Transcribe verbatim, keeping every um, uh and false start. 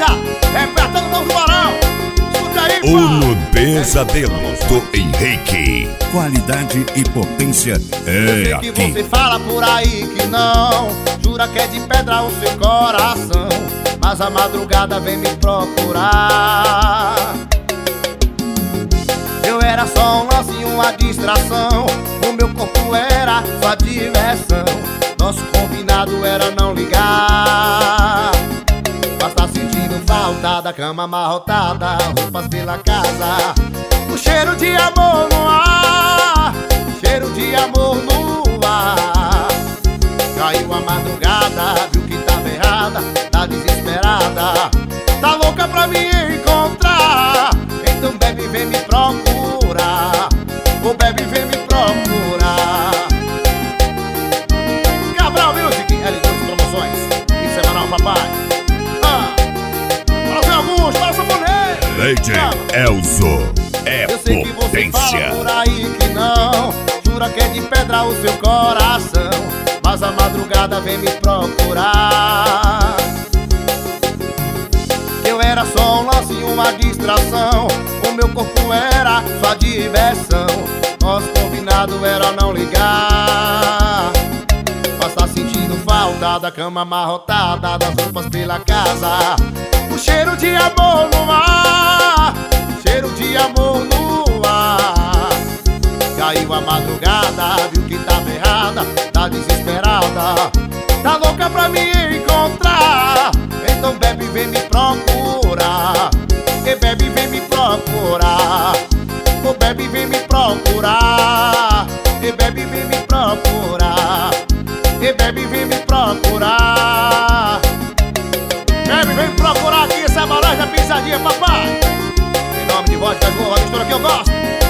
Laranja, repertando o novo tubarão. Escute aí, pá. Uno Pesadelos do Henrique. Qualidade e potência é Eu sei que aqui. você fala por aí que não, jura que é de pedra o seu coração, mas a madrugada vem me procurar. Eu era só um lance e uma distração, o meu corpo era sua diversão. Nosso combinado era não ligar, mas tá sentindo falta da cama amarrotada, roupas pela casa, o cheiro de amor no ar, cheiro de amor no ar. Caiu a madrugada, viu que tava errada, tá desesperada, tá louca pra me encontrar. Então bebe, vem me procurar, ô bebe, vem me procurar. Cabral Music, L dois Promoções, e semanal papai. Ah, para o Augusto, para o Saboneiro. Lady Elzo é Eu sei que você fala potência. por aí que não, jura que é de pedra o seu coração, mas a madrugada vem me procurar. Eu era só um lance e uma distração, o meu corpo era sua diversão. Nosso combinado era não ligar, mas tá sentindo falta da cama amarrotada, das roupas pela casa, o cheiro de amor no ar, cheiro de amor no ar. Caiu a madrugada, viu que tava errada, tá desesperada, tá louca pra me encontrar. Então bebe, vem me procurar, e bebe, vem me procurar, ô bebe, vem me procurar, e bebe, vem me procurar, e bebe, vem me procurar. Bebe, vem me procurar aqui, essa é a Laranja Pisadinha, papai. Em nome de Vodka, as boas, mistura que eu gosto.